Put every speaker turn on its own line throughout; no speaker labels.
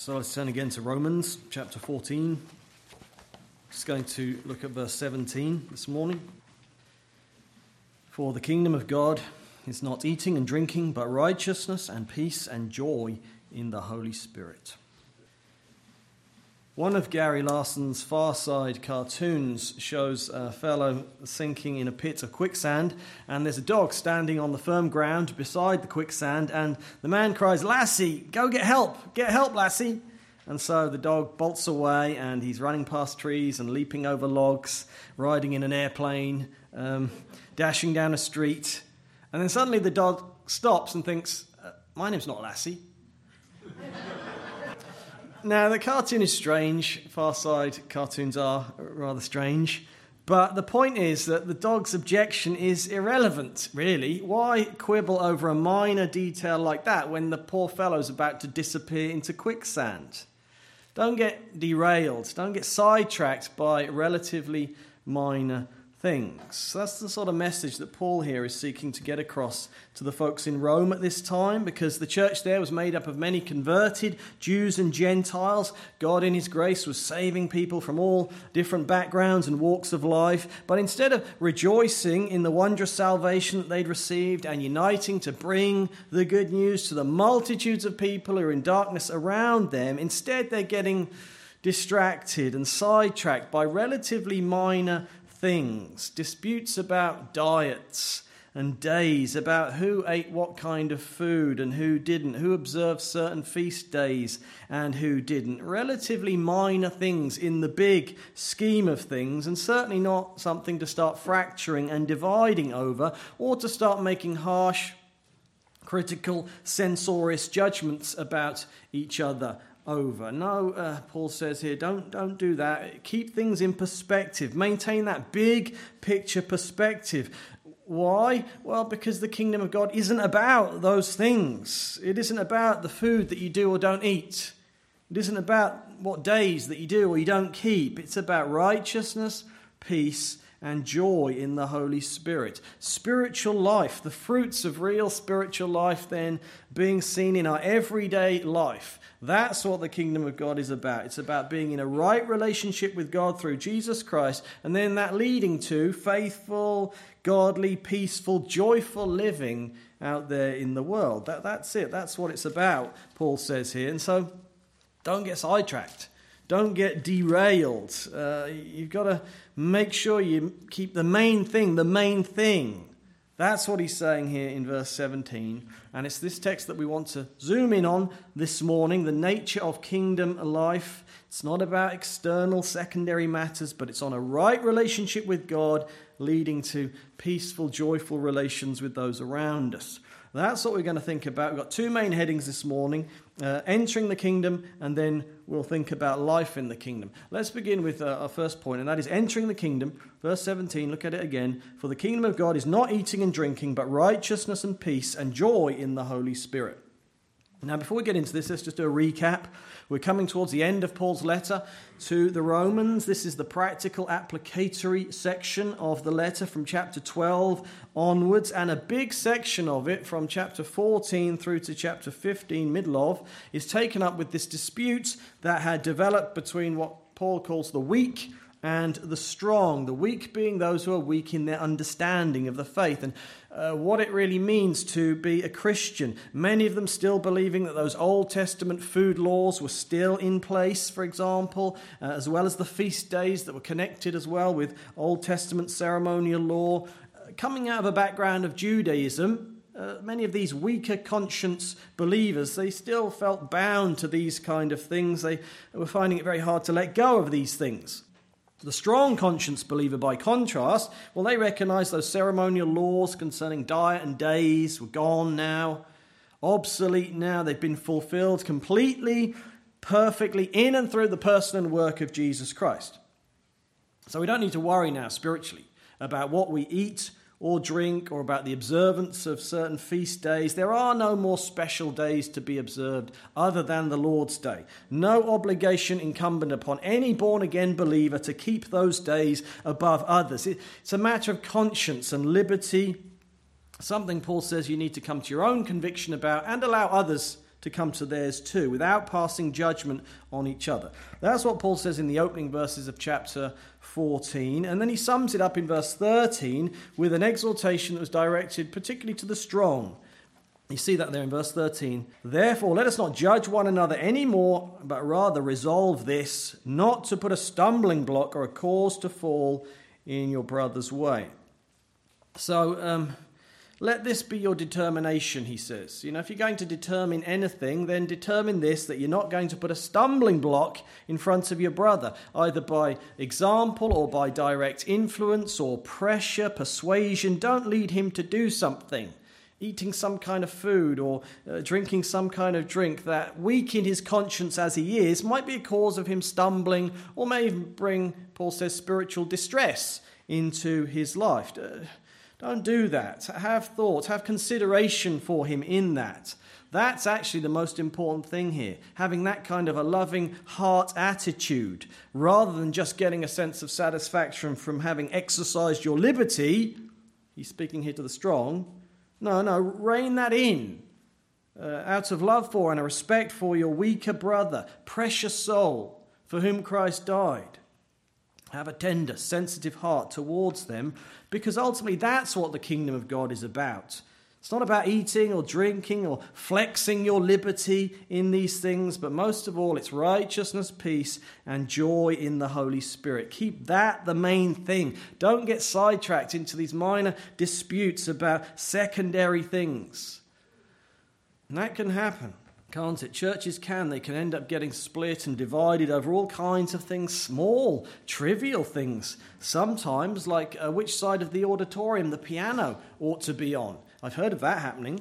So let's turn again to Romans chapter 14. Just going to look at verse 17 this morning. For the kingdom of God is not eating and drinking, but righteousness and peace and joy in the Holy Spirit. One of Gary Larson's Far Side cartoons shows a fellow sinking in a pit of quicksand, and there's a dog standing on the firm ground beside the quicksand, and the man cries, "Lassie, go get help, Lassie." And so the dog bolts away, and he's running past trees and leaping over logs, riding in an airplane, dashing down a street. And then suddenly the dog stops and thinks, "My name's not Lassie." Now, the cartoon is strange. Far Side cartoons are rather strange. But the point is that the dog's objection is irrelevant, really. Why quibble over a minor detail like that when the poor fellow's about to disappear into quicksand? Don't get derailed. Don't get sidetracked by relatively minor things. That's the sort of message that Paul here is seeking to get across to the folks in Rome at this time, because the church there was made up of many converted Jews and Gentiles. God in his grace was saving people from all different backgrounds and walks of life. But instead of rejoicing in the wondrous salvation that they'd received and uniting to bring the good news to the multitudes of people who are in darkness around them, instead they're getting distracted and sidetracked by relatively minor things, disputes about diets and days, about who ate what kind of food and who didn't, who observed certain feast days and who didn't. Relatively minor things in the big scheme of things, and certainly not something to start fracturing and dividing over, or to start making harsh, critical, censorious judgments about each other over. No, Paul says here, don't do that. Keep things in perspective. Maintain that big picture perspective. Why? Well, because the kingdom of God isn't about those things. It isn't about the food that you do or don't eat. It isn't about what days that you do or you don't keep. It's about righteousness, peace, and joy in the Holy Spirit. Spiritual life, the fruits of real spiritual life then being seen in our everyday life. That's what the kingdom of God is about. It's about being in a right relationship with God through Jesus Christ, and then that leading to faithful, godly, peaceful, joyful living out there in the world. That's it. That's what it's about, Paul says here. And so don't get sidetracked. Don't get derailed. You've got to make sure you keep the main thing. That's what he's saying here in verse 17. And it's this text that we want to zoom in on this morning, the nature of kingdom life. It's not about external, secondary matters, but it's on a right relationship with God, leading to peaceful, joyful relations with those around us. That's what we're going to think about. We've got two main headings this morning, entering the kingdom, and then we'll think about life in the kingdom. Let's begin with our first point, and that is entering the kingdom. Verse 17, look at it again. For the kingdom of God is not eating and drinking, but righteousness and peace and joy in the Holy Spirit. Now, before we get into this, let's just do a recap. We're coming towards the end of Paul's letter to the Romans. This is the practical applicatory section of the letter from chapter 12 onwards, and a big section of it from chapter 14 through to chapter 15, middle of, is taken up with this dispute that had developed between what Paul calls the weak and the strong. The weak being those who are weak in their understanding of the faith and what it really means to be a Christian. Many of them still believing that those Old Testament food laws were still in place, for example, as well as the feast days that were connected as well with Old Testament ceremonial law. Coming out of a background of Judaism, many of these weaker conscience believers, they still felt bound to these kind of things. They were finding it very hard to let go of these things. The strong conscience believer, by contrast, well, they recognized those ceremonial laws concerning diet and days were gone now, obsolete now. They've been fulfilled completely, perfectly in and through the person and work of Jesus Christ. So we don't need to worry now spiritually about what we eat or drink or about the observance of certain feast days. There are no more special days to be observed other than the Lord's Day. No obligation incumbent upon any born-again believer to keep those days above others. It's a matter of conscience and liberty, something Paul says you need to come to your own conviction about and allow others to to come to theirs too, without passing judgment on each other. That's what Paul says in the opening verses of chapter 14. And then he sums it up in verse 13 with an exhortation that was directed particularly to the strong. You see that there in verse 13. Therefore, let us not judge one another any more, but rather resolve this, not to put a stumbling block or a cause to fall in your brother's way. So, let this be your determination, he says. If you're going to determine anything, then determine this, that you're not going to put a stumbling block in front of your brother, either by example or by direct influence or pressure, persuasion. Don't lead him to do something. Eating some kind of food or drinking some kind of drink that, weak in his conscience as he is, might be a cause of him stumbling or may even bring, Paul says, spiritual distress into his life. Don't do that. Have thought, have consideration for him in that. That's actually the most important thing here, having that kind of a loving heart attitude, rather than just getting a sense of satisfaction from having exercised your liberty. He's speaking here to the strong. No, rein that in out of love for and a respect for your weaker brother, precious soul, for whom Christ died. Have a tender, sensitive heart towards them, because ultimately that's what the kingdom of God is about. It's not about eating or drinking or flexing your liberty in these things, but most of all, it's righteousness, peace, and joy in the Holy Spirit. Keep that the main thing. Don't get sidetracked into these minor disputes about secondary things. And that can happen, can't it? Churches they can end up getting split and divided over all kinds of things, small, trivial things. Sometimes, like which side of the auditorium the piano ought to be on. I've heard of that happening.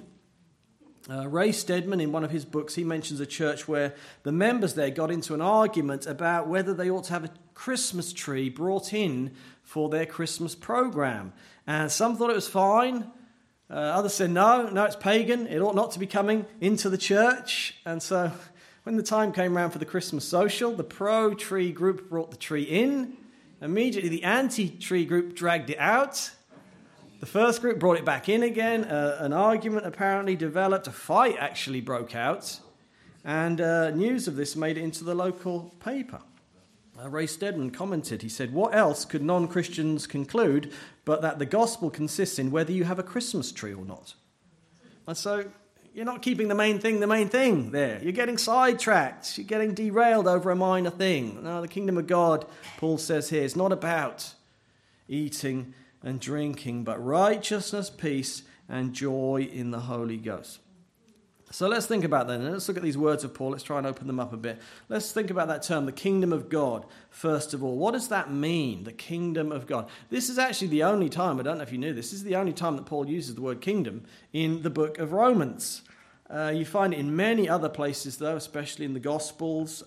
Ray Stedman, in one of his books, he mentions a church where the members there got into an argument about whether they ought to have a Christmas tree brought in for their Christmas program. And some thought it was fine. Others said, no, it's pagan. It ought not to be coming into the church. And so when the time came around for the Christmas social, the pro-tree group brought the tree in. Immediately, the anti-tree group dragged it out. The first group brought it back in again. An argument apparently developed. A fight actually broke out. And news of this made it into the local paper. Ray Stedman commented, he said, what else could non-Christians conclude but that the gospel consists in whether you have a Christmas tree or not? And so you're not keeping the main thing there. You're getting sidetracked. You're getting derailed over a minor thing. No, the kingdom of God, Paul says here, is not about eating and drinking, but righteousness, peace, and joy in the Holy Ghost. So let's think about that. Let's look at these words of Paul. Let's try and open them up a bit. Let's think about that term, the kingdom of God, first of all. What does that mean, the kingdom of God? This is actually the only time, I don't know if you knew this is the only time that Paul uses the word kingdom in the book of Romans. You find it in many other places, though, especially in the Gospels,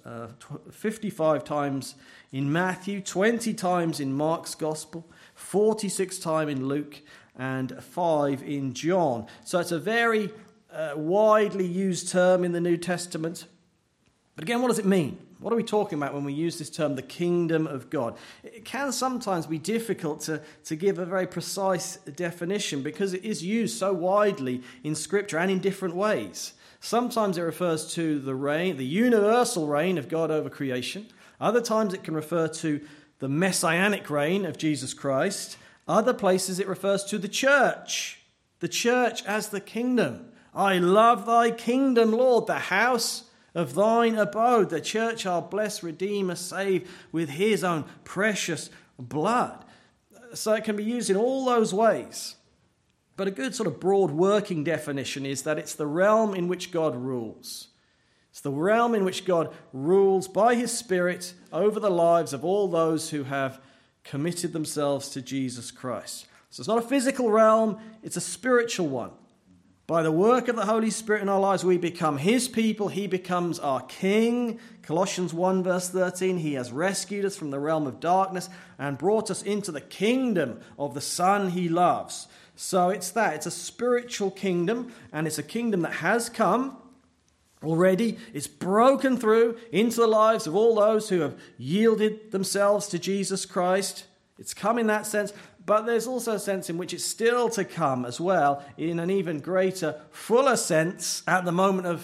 55 times in Matthew, 20 times in Mark's Gospel, 46 times in Luke, and 5 in John. So it's a very widely used term in the New Testament. But again, what does it mean? What are we talking about when we use this term, the kingdom of God? It can sometimes be difficult to give a very precise definition because it is used so widely in Scripture and in different ways. Sometimes it refers to the universal reign of God over creation. Other times it can refer to the messianic reign of Jesus Christ. Other places it refers to the church as the kingdom. I love thy kingdom, Lord, the house of thine abode. The church our blessed Redeemer saved with his own precious blood. So it can be used in all those ways. But a good sort of broad working definition is that it's the realm in which God rules. It's the realm in which God rules by his Spirit over the lives of all those who have committed themselves to Jesus Christ. So it's not a physical realm, it's a spiritual one. By the work of the Holy Spirit in our lives, we become his people. He becomes our king. Colossians 1 verse 13, he has rescued us from the realm of darkness and brought us into the kingdom of the Son he loves. So it's a spiritual kingdom, and it's a kingdom that has come already. It's broken through into the lives of all those who have yielded themselves to Jesus Christ. It's come in that sense. But there's also a sense in which it's still to come as well, in an even greater, fuller sense at the moment of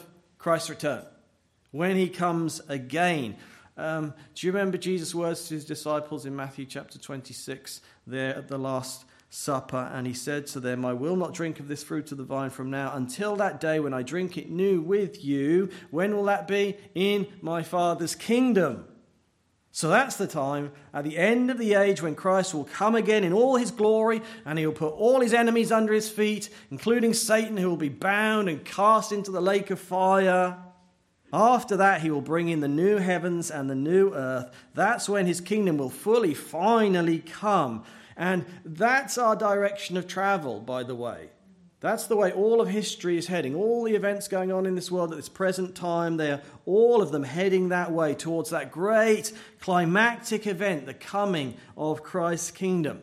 Christ's return, when he comes again. Do you remember Jesus' words to his disciples in Matthew chapter 26, there at the Last Supper? And he said to them, I will not drink of this fruit of the vine from now until that day when I drink it new with you. When will that be? In my Father's kingdom. So that's the time at the end of the age when Christ will come again in all his glory, and he will put all his enemies under his feet, including Satan, who will be bound and cast into the lake of fire. After that, he will bring in the new heavens and the new earth. That's when his kingdom will finally come. And that's our direction of travel, by the way. That's the way all of history is heading. All the events going on in this world at this present time, they are all of them heading that way, towards that great climactic event, the coming of Christ's kingdom.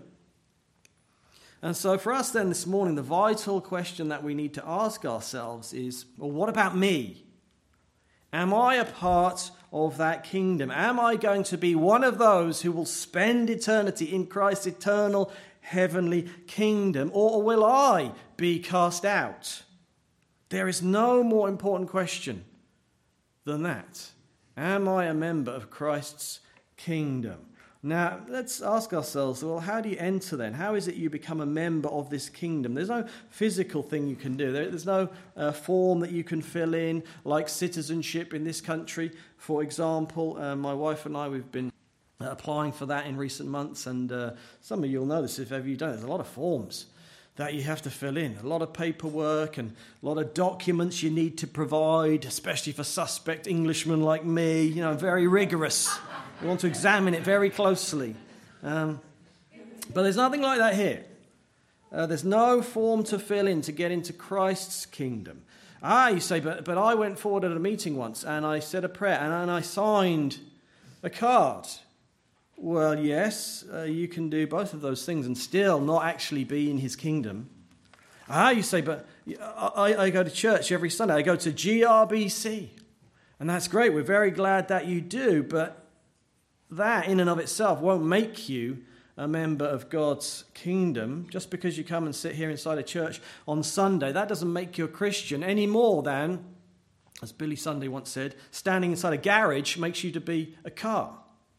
And so for us then this morning, the vital question that we need to ask ourselves is, well, what about me? Am I a part of that kingdom? Am I going to be one of those who will spend eternity in Christ's eternal heavenly kingdom, or will I be cast out? There is no more important question than that. Am I a member of Christ's kingdom? Now, let's ask ourselves, well, how do you enter then? How is it you become a member of this kingdom? There's no physical thing you can do. There's no form that you can fill in, like citizenship in this country, for example. My wife and I, we've been applying for that in recent months, and some of you will know this if ever you don't. There's a lot of forms that you have to fill in, a lot of paperwork and a lot of documents you need to provide, especially for suspect Englishmen like me, very rigorous. We want to examine it very closely. But there's nothing like that here. There's no form to fill in to get into Christ's kingdom. You say, but I went forward at a meeting once and I said a prayer and I signed a card. Well, yes, you can do both of those things and still not actually be in his kingdom. You say, but I go to church every Sunday. I go to GRBC. And that's great. We're very glad that you do. But that in and of itself won't make you a member of God's kingdom. Just because you come and sit here inside a church on Sunday, that doesn't make you a Christian any more than, as Billy Sunday once said, standing inside a garage makes you to be a car.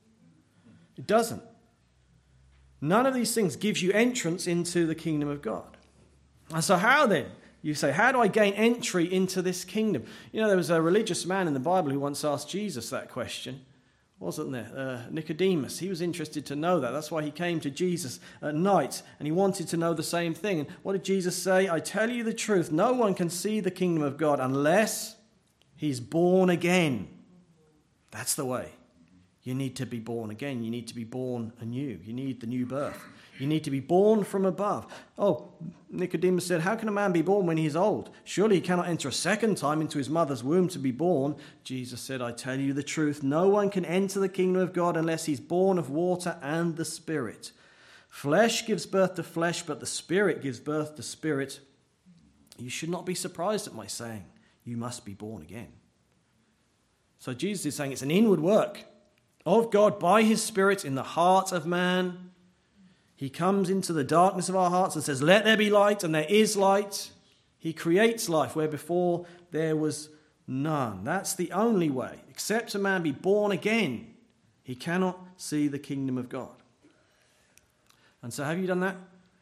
It doesn't. None of these things gives you entrance into the kingdom of God. And so how then? You say, how do I gain entry into this kingdom? There was a religious man in the Bible who once asked Jesus that question, wasn't there? Nicodemus. He was interested to know that. That's why he came to Jesus at night, and he wanted to know the same thing. And what did Jesus say? I tell you the truth, no one can see the kingdom of God unless he's born again. That's the way. You need to be born again. You need to be born anew. You need the new birth. You need to be born from above. Oh, Nicodemus said, how can a man be born when he is old? Surely he cannot enter a second time into his mother's womb to be born. Jesus said, I tell you the truth. No one can enter the kingdom of God unless he's born of water and the Spirit. Flesh gives birth to flesh, but the Spirit gives birth to spirit. You should not be surprised at my saying, you must be born again. So Jesus is saying it's an inward work of God by his Spirit in the heart of man. He comes into the darkness of our hearts and says, let there be light, and there is light. He creates life where before there was none. That's the only way. Except a man be born again, he cannot see the kingdom of God. And so have you done that?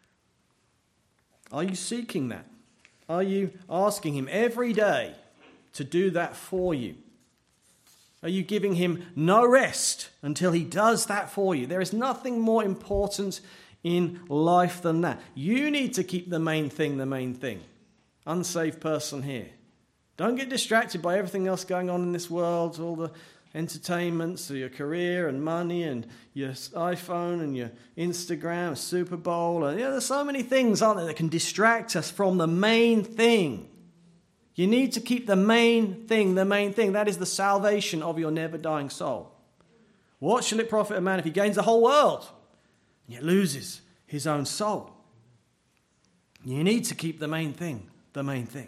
Are you seeking that? Are you asking him every day to do that for you? Are you giving him no rest until he does that for you? There is nothing more important in life than that. You need to keep the main thing the main thing. Unsaved person here. Don't get distracted by everything else going on in this world, all the entertainments, so your career and money and your iPhone and your Instagram, Super Bowl. And, there's so many things, aren't there, that can distract us from the main thing. You need to keep the main thing the main thing. That is the salvation of your never-dying soul. What shall it profit a man if he gains the whole world and yet loses his own soul? You need to keep the main thing the main thing.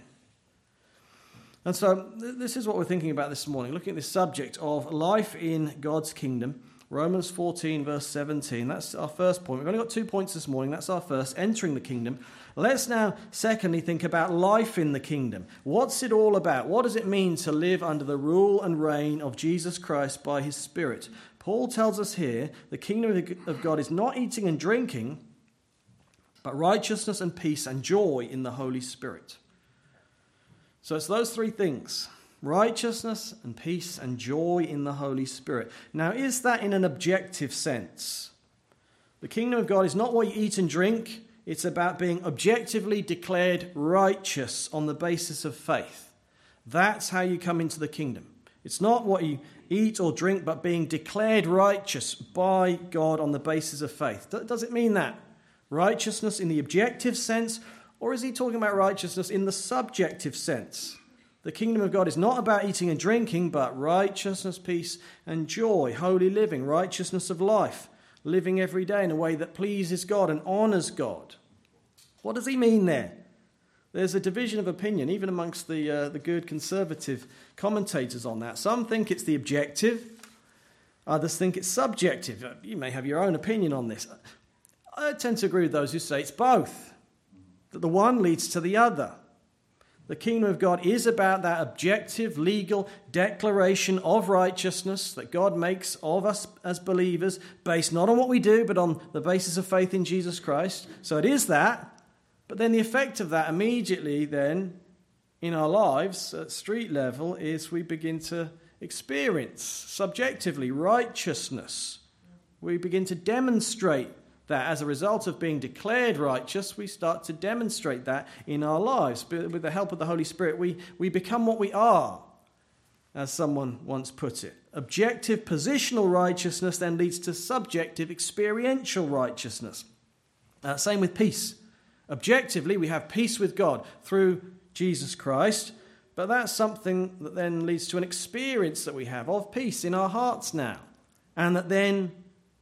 And so this is what we're thinking about this morning, looking at this subject of life in God's kingdom. Romans 14, verse 17. That's our first point. We've only got 2 points this morning. That's our first, entering the kingdom. Let's now, secondly, think about life in the kingdom. What's it all about? What does it mean to live under the rule and reign of Jesus Christ by his Spirit? Paul tells us here the kingdom of God is not eating and drinking, but righteousness and peace and joy in the Holy Spirit. So it's those three things: righteousness and peace and joy in the Holy Spirit. Now, is that in an objective sense? The kingdom of God is not what you eat and drink. It's about being objectively declared righteous on the basis of faith. That's how you come into the kingdom. It's not what you eat or drink, but being declared righteous by God on the basis of faith. Does it mean that? Righteousness in the objective sense, or is he talking about righteousness in the subjective sense? The kingdom of God is not about eating and drinking, but righteousness, peace, and joy, holy living, righteousness of life, living every day in a way that pleases God and honours God. What does he mean there? There's a division of opinion, even amongst the good conservative commentators on that. Some think it's the objective, others think it's subjective. You may have your own opinion on this. I tend to agree with those who say it's both, that the one leads to the other. The kingdom of God is about that objective, legal declaration of righteousness that God makes of us as believers, based not on what we do, but on the basis of faith in Jesus Christ. So it is that. But then the effect of that immediately then in our lives at street level is we begin to experience subjectively righteousness. We begin to demonstrate that as a result of being declared righteous, we start to demonstrate that in our lives. With the help of the Holy Spirit, we become what we are, as someone once put it. Objective positional righteousness then leads to subjective experiential righteousness. Same with peace. Objectively, we have peace with God through Jesus Christ, but that's something that then leads to an experience that we have of peace in our hearts now, and that then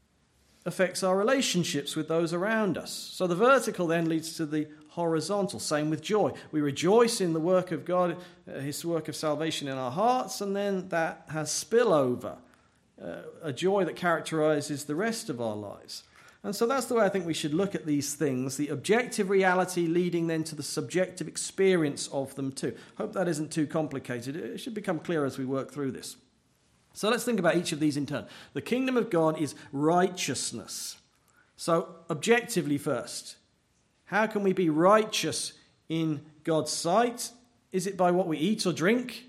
affects our relationships with those around us. So the vertical then leads to the horizontal. Same with joy. We rejoice in the work of God, his work of salvation in our hearts, and then that has spillover, a joy that characterizes the rest of our lives. And so that's the way I think we should look at these things, the objective reality leading then to the subjective experience of them too. Hope that isn't too complicated. It should become clear as we work through this. So let's think about each of these in turn. The kingdom of God is righteousness. So objectively first, how can we be righteous in God's sight? Is it by what we eat or drink?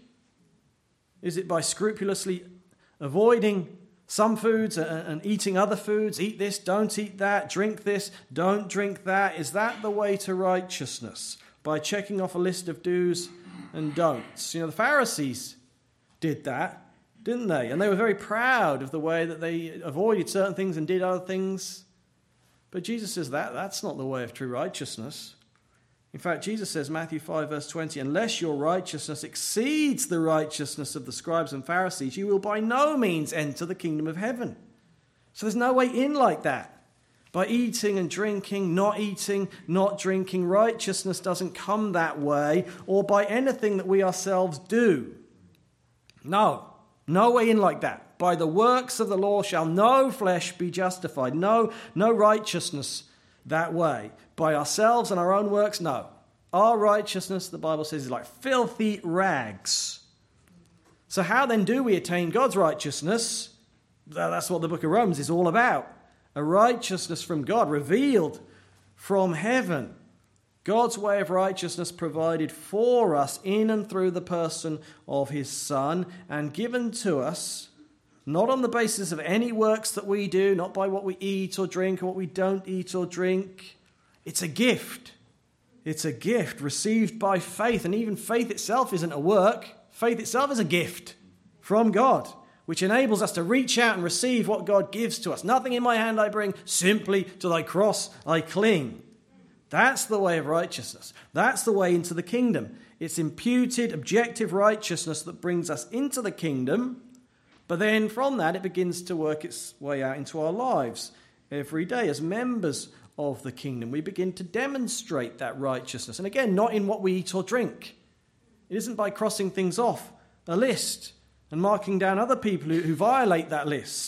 Is it by scrupulously avoiding some foods and eating other foods? Eat this, don't eat that. Drink this, don't drink that. Is that the way to righteousness? By checking off a list of do's and don'ts. You know, the Pharisees did that, didn't they? And they were very proud of the way that they avoided certain things and did other things. But Jesus says that's not the way of true righteousness. In fact, Jesus says, Matthew 5, verse 20, unless your righteousness exceeds the righteousness of the scribes and Pharisees, you will by no means enter the kingdom of heaven. So there's no way in like that. By eating and drinking, not eating, not drinking, righteousness doesn't come that way, or by anything that we ourselves do. No way in like that. By the works of the law shall no flesh be justified. No righteousness that way. By ourselves and our own works, no. Our righteousness, the Bible says, is like filthy rags. So how then do we attain God's righteousness? That's what the book of Romans is all about. A righteousness from God, revealed from heaven. God's way of righteousness provided for us in and through the person of his Son, and given to us not on the basis of any works that we do, not by what we eat or drink or what we don't eat or drink. It's a gift. It's a gift received by faith, and even faith itself isn't a work. Faith itself is a gift from God, which enables us to reach out and receive what God gives to us. Nothing in my hand I bring, simply to thy cross I cling. That's the way of righteousness. That's the way into the kingdom. It's imputed, objective righteousness that brings us into the kingdom, but then from that it begins to work its way out into our lives every day as members of the kingdom. We begin to demonstrate that righteousness. And again, not in what we eat or drink. It isn't by crossing things off a list and marking down other people who violate that list.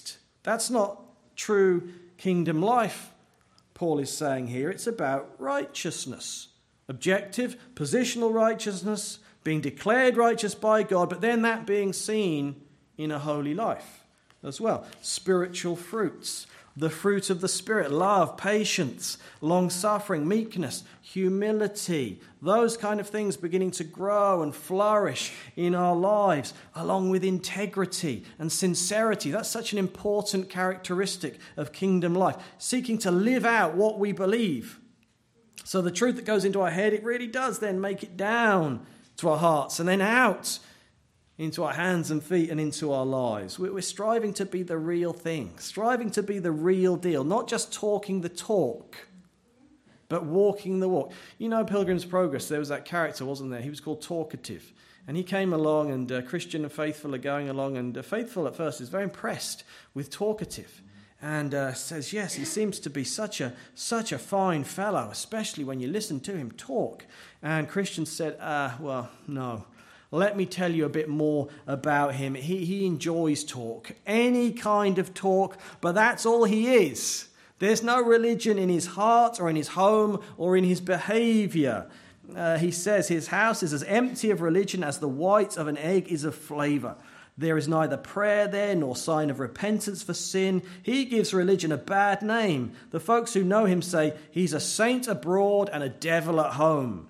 That's not true kingdom life, Paul is saying here. It's about righteousness. Objective, positional righteousness, being declared righteous by God, but then that being seen in a holy life as well. Spiritual fruits, the fruit of the Spirit, love, patience, long-suffering, meekness, humility, those kind of things beginning to grow and flourish in our lives, along with integrity and sincerity. That's such an important characteristic of kingdom life, seeking to live out what we believe. So the truth that goes into our head, it really does then make it down to our hearts and then out into our hands and feet and into our lives. We're striving to be the real thing, striving to be the real deal, not just talking the talk, but walking the walk. You know, Pilgrim's Progress, there was that character, wasn't there? He was called Talkative. And he came along, and Christian and Faithful are going along, and Faithful at first is very impressed with Talkative. And says, yes, he seems to be such a fine fellow, especially when you listen to him talk. And Christian said, well, no. Let me tell you a bit more about him. He enjoys talk, any kind of talk, but that's all he is. There's no religion in his heart or in his home or in his behavior. He says his house is as empty of religion as the white of an egg is of flavor. There is neither prayer there nor sign of repentance for sin. He gives religion a bad name. The folks who know him say he's a saint abroad and a devil at home.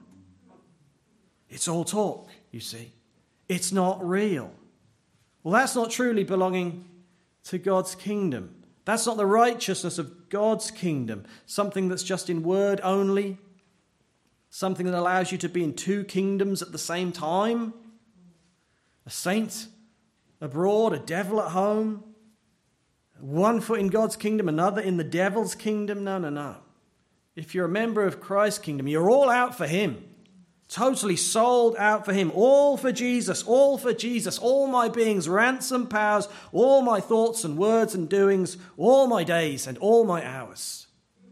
It's all talk, you see. It's not real. Well, that's not truly belonging to God's kingdom. That's not the righteousness of God's kingdom. Something that's just in word only. Something that allows you to be in two kingdoms at the same time. A saint abroad, a devil at home. One foot in God's kingdom, another in the devil's kingdom. No. If you're a member of Christ's kingdom, you're all out for him. Totally sold out for him. All for Jesus, all for Jesus. All my being's ransom powers, all my thoughts and words and doings, all my days and all my hours.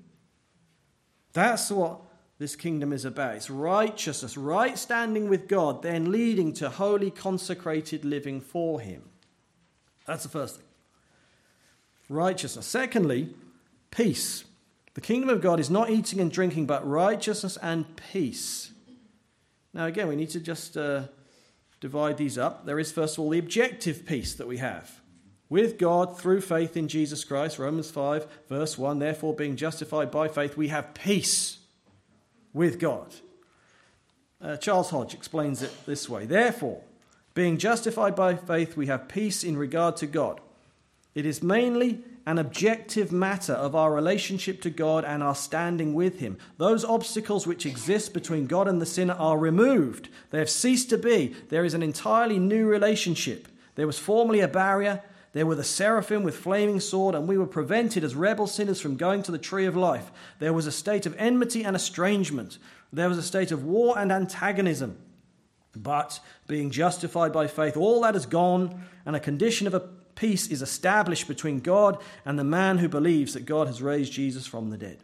That's what this kingdom is about. It's righteousness, right standing with God, then leading to holy consecrated living for him. That's the first thing. Righteousness. Secondly, peace. The kingdom of God is not eating and drinking, but righteousness and peace. Now again, we need to just divide these up. There is first of all the objective peace that we have with God through faith in Jesus Christ. Romans 5 verse 1, therefore being justified by faith, we have peace with God. Charles Hodge explains it this way. Therefore, being justified by faith, we have peace in regard to God. It is mainly an objective matter of our relationship to God and our standing with him. Those obstacles which exist between God and the sinner are removed. They have ceased to be. There is an entirely new relationship. There was formerly a barrier. There were the seraphim with flaming sword, and we were prevented as rebel sinners from going to the tree of life. There was a state of enmity and estrangement. There was a state of war and antagonism. But being justified by faith, all that is gone, and a condition of a peace is established between God and the man who believes that God has raised Jesus from the dead.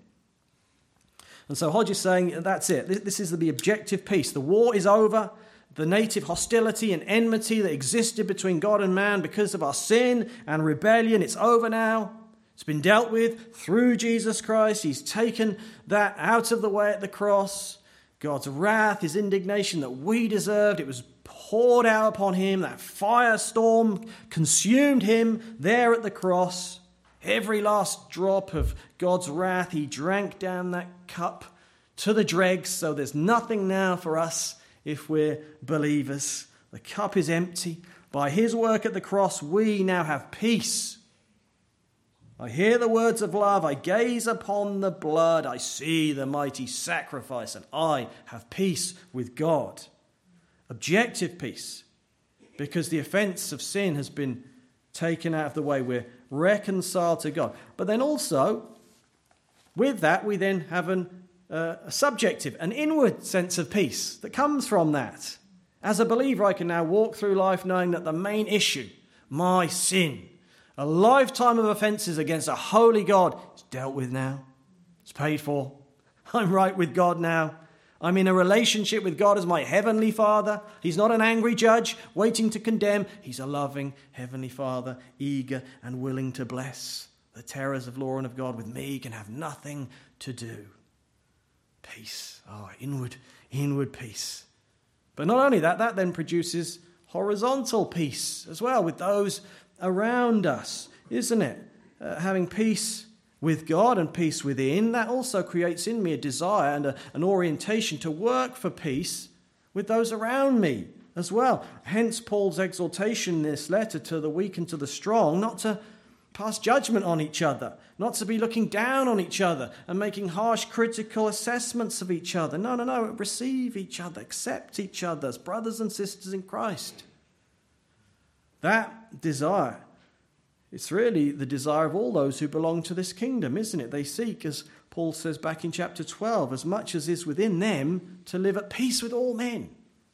And so Hodge is saying that's it. This is the objective peace. The war is over. The native hostility and enmity that existed between God and man because of our sin and rebellion, it's over now. It's been dealt with through Jesus Christ. He's taken that out of the way at the cross. God's wrath, his indignation that we deserved, it was poured out upon him. That firestorm consumed him there at the cross. Every last drop of God's wrath, he drank down that cup to the dregs. So there's nothing now for us if we're believers. The cup is empty. By his work at the cross, we now have peace. I hear the words of love. I gaze upon the blood. I see the mighty sacrifice, and I have peace with God. Objective peace, because the offense of sin has been taken out of the way. We're reconciled to God. But then also, with that, we then have a subjective, an inward sense of peace that comes from that. As a believer, I can now walk through life knowing that the main issue, my sin, a lifetime of offences against a holy God, is dealt with now. It's paid for. I'm right with God now. I'm in a relationship with God as my heavenly Father. He's not an angry judge waiting to condemn. He's a loving heavenly Father, eager and willing to bless. The terrors of law and of God with me can have nothing to do. Peace. Oh, inward peace. But not only that, that then produces horizontal peace as well with those around us, isn't it? Having peace with God and peace within, that also creates in me a desire and an orientation to work for peace with those around me as well. Hence Paul's exhortation in this letter to the weak and to the strong, not to pass judgment on each other, not to be looking down on each other and making harsh critical assessments of each other. No. Receive each other, accept each other as brothers and sisters in Christ. That desire, it's really the desire of all those who belong to this kingdom, isn't it? They seek, as Paul says back in chapter 12, as much as is within them to live at peace with all men.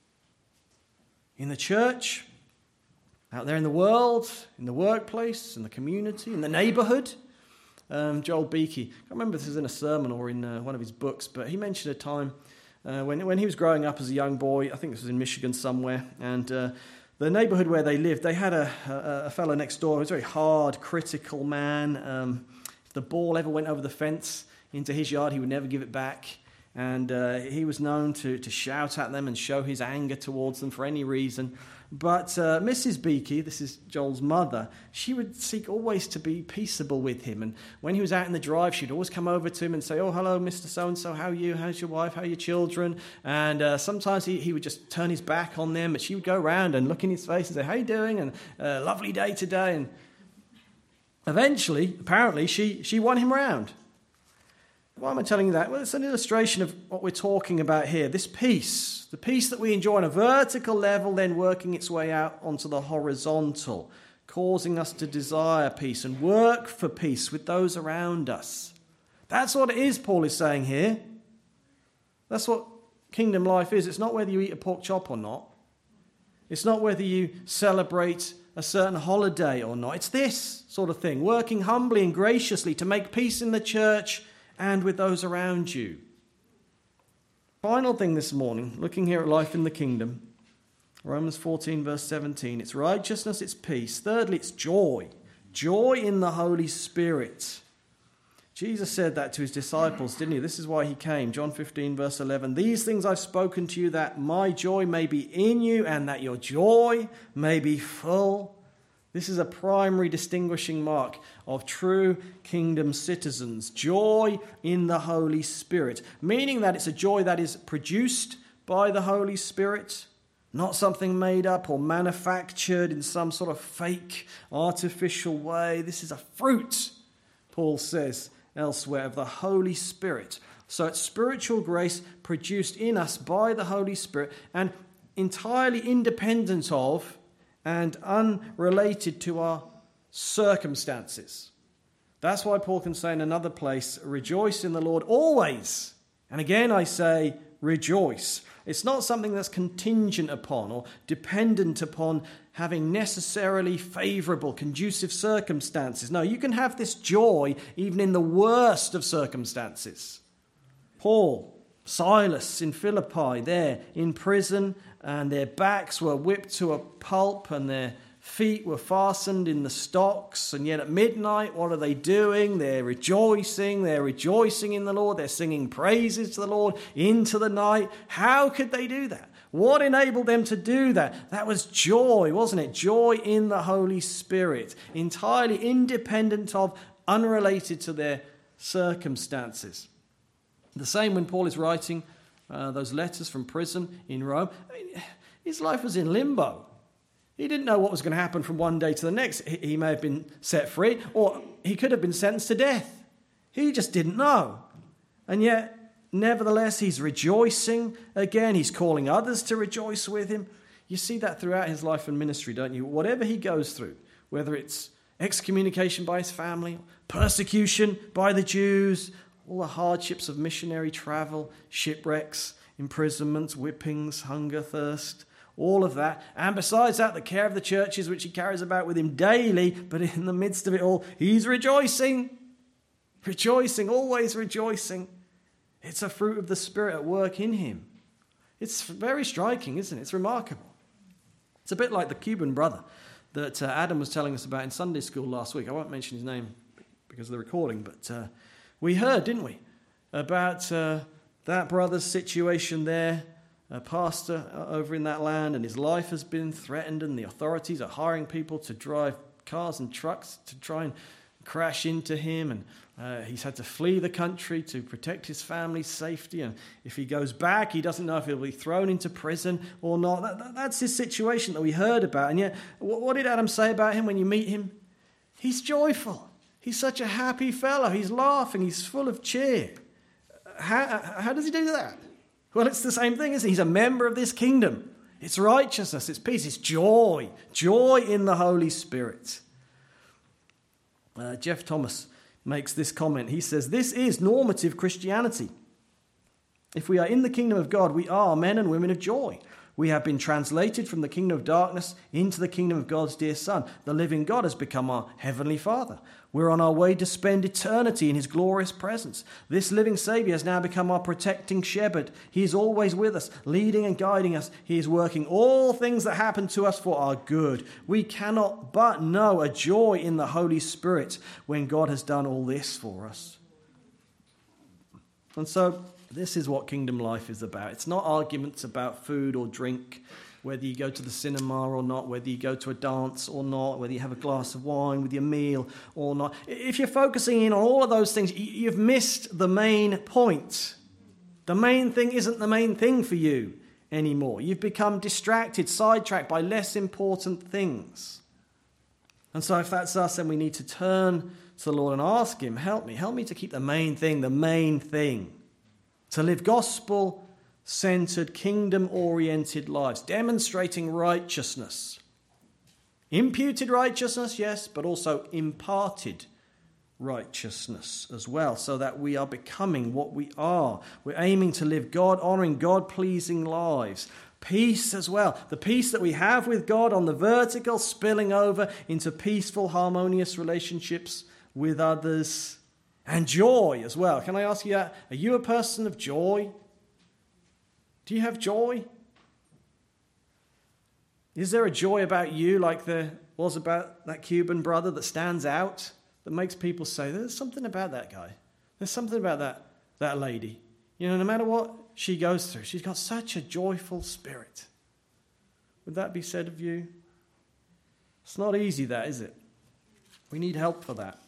In the church, out there in the world, in the workplace, in the community, in the neighbourhood. Joel Beakey, I can't remember if this is in a sermon or in one of his books, but he mentioned a time when he was growing up as a young boy. I think this was in Michigan somewhere, and the neighbourhood where they lived, they had a fellow next door who was a very hard, critical man. If the ball ever went over the fence into his yard, he would never give it back. And he was known to shout at them and show his anger towards them for any reason. But Mrs. Beakey, this is Joel's mother, she would seek always to be peaceable with him. And when he was out in the drive, she'd always come over to him and say, "Oh, hello, Mr. So-and-so, how are you? How's your wife? How are your children?" And sometimes he would just turn his back on them, but she would go around and look in his face and say, "How are you doing?" And "Lovely day today." And eventually, apparently, she won him round. Why am I telling you that? Well, it's an illustration of what we're talking about here. This peace, the peace that we enjoy on a vertical level, then working its way out onto the horizontal, causing us to desire peace and work for peace with those around us. That's what it is, Paul is saying here. That's what kingdom life is. It's not whether you eat a pork chop or not. It's not whether you celebrate a certain holiday or not. It's this sort of thing, working humbly and graciously to make peace in the church and with those around you. Final thing this morning, looking here at life in the kingdom, Romans 14 verse 17, it's righteousness, it's peace. Thirdly, it's joy. Joy in the Holy Spirit. Jesus said that to his disciples, didn't he? This is why he came. John 15 verse 11, "These things I've spoken to you that my joy may be in you and that your joy may be full." This is a primary distinguishing mark of true kingdom citizens. Joy in the Holy Spirit. Meaning that it's a joy that is produced by the Holy Spirit. Not something made up or manufactured in some sort of fake, artificial way. This is a fruit, Paul says elsewhere, of the Holy Spirit. So it's spiritual grace produced in us by the Holy Spirit and entirely independent of and unrelated to our circumstances. That's why Paul can say in another place, "Rejoice in the Lord always." And again I say, rejoice. It's not something that's contingent upon or dependent upon having necessarily favourable, conducive circumstances. No, you can have this joy even in the worst of circumstances. Paul, Silas in Philippi, there in prison, and their backs were whipped to a pulp and their feet were fastened in the stocks. And yet at midnight, what are they doing? They're rejoicing. They're rejoicing in the Lord. They're singing praises to the Lord into the night. How could they do that? What enabled them to do that? That was joy, wasn't it? Joy in the Holy Spirit, entirely independent of, unrelated to their circumstances. The same when Paul is writing those letters from prison in Rome. I mean, his life was in limbo. He didn't know what was going to happen from one day to the next. He may have been set free, or he could have been sentenced to death. He just didn't know. And yet, nevertheless, he's rejoicing again. He's calling others to rejoice with him. You see that throughout his life and ministry, don't you? Whatever he goes through, whether it's excommunication by his family, persecution by the Jews, all the hardships of missionary travel, shipwrecks, imprisonments, whippings, hunger, thirst, all of that. And besides that, the care of the churches which he carries about with him daily, but in the midst of it all, he's rejoicing. Rejoicing, always rejoicing. It's a fruit of the Spirit at work in him. It's very striking, isn't it? It's remarkable. It's a bit like the Cuban brother that Adam was telling us about in Sunday school last week. I won't mention his name because of the recording, but we heard, didn't we, about that brother's situation there, a pastor over in that land, and his life has been threatened, and the authorities are hiring people to drive cars and trucks to try and crash into him, and he's had to flee the country to protect his family's safety, and if he goes back, he doesn't know if he'll be thrown into prison or not. That's his situation that we heard about, and yet, what did Adam say about him when you meet him? He's joyful. He's such a happy fellow. He's laughing. He's full of cheer. How does he do that? Well, it's the same thing, isn't it? He's a member of this kingdom. It's righteousness, it's peace, it's joy. Joy in the Holy Spirit. Jeff Thomas makes this comment. He says, this is normative Christianity. If we are in the kingdom of God, we are men and women of joy. We have been translated from the kingdom of darkness into the kingdom of God's dear Son. The living God has become our heavenly Father. We're on our way to spend eternity in his glorious presence. This living Saviour has now become our protecting shepherd. He is always with us, leading and guiding us. He is working all things that happen to us for our good. We cannot but know a joy in the Holy Spirit when God has done all this for us. And so, this is what kingdom life is about. It's not arguments about food or drink, whether you go to the cinema or not, whether you go to a dance or not, whether you have a glass of wine with your meal or not. If you're focusing in on all of those things, you've missed the main point. The main thing isn't the main thing for you anymore. You've become distracted, sidetracked by less important things. And so if that's us, then we need to turn to the Lord and ask him, help me to keep the main thing. To live gospel-centered, kingdom-oriented lives, demonstrating righteousness. Imputed righteousness, yes, but also imparted righteousness as well, so that we are becoming what we are. We're aiming to live God-honoring, God-pleasing lives. Peace as well. The peace that we have with God on the vertical, spilling over into peaceful, harmonious relationships with others. And joy as well. Can I ask you, are you a person of joy? Do you have joy? Is there a joy about you like there was about that Cuban brother that stands out, that makes people say, there's something about that guy. There's something about that lady. You know, no matter what she goes through, she's got such a joyful spirit. Would that be said of you? It's not easy, that, is it? We need help for that.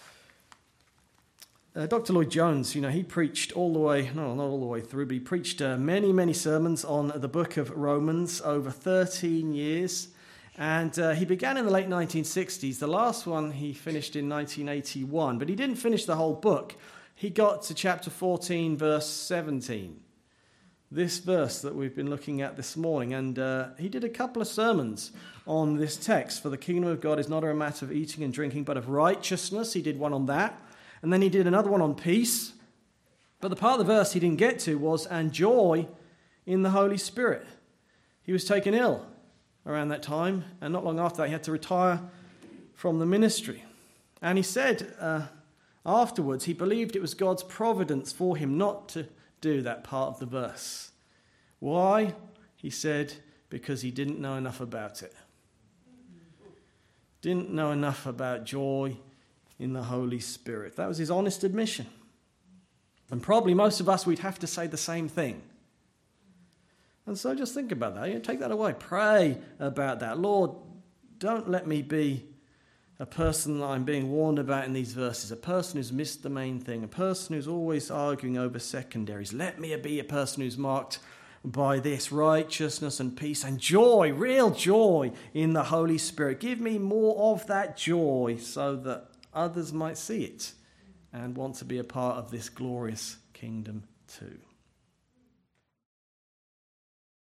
Dr. Lloyd Jones, he preached all the way, no, not all the way through, but he preached many, many sermons on the book of Romans over 13 years. And he began in the late 1960s. The last one he finished in 1981, but he didn't finish the whole book. He got to chapter 14, verse 17. This verse that we've been looking at this morning. And he did a couple of sermons on this text. For the kingdom of God is not a matter of eating and drinking, but of righteousness. He did one on that. And then he did another one on peace. But the part of the verse he didn't get to was, and joy in the Holy Spirit. He was taken ill around that time, and not long after that he had to retire from the ministry. And he said afterwards he believed it was God's providence for him not to do that part of the verse. Why? He said, because he didn't know enough about it. Didn't know enough about joy in the Holy Spirit. That was his honest admission. And probably most of us, we'd have to say the same thing. And so just think about that. Take that away. Pray about that. Lord, don't let me be a person that I'm being warned about in these verses, a person who's missed the main thing, a person who's always arguing over secondaries. Let me be a person who's marked by this righteousness and peace and joy, real joy in the Holy Spirit. Give me more of that joy so that others might see it and want to be a part of this glorious kingdom too.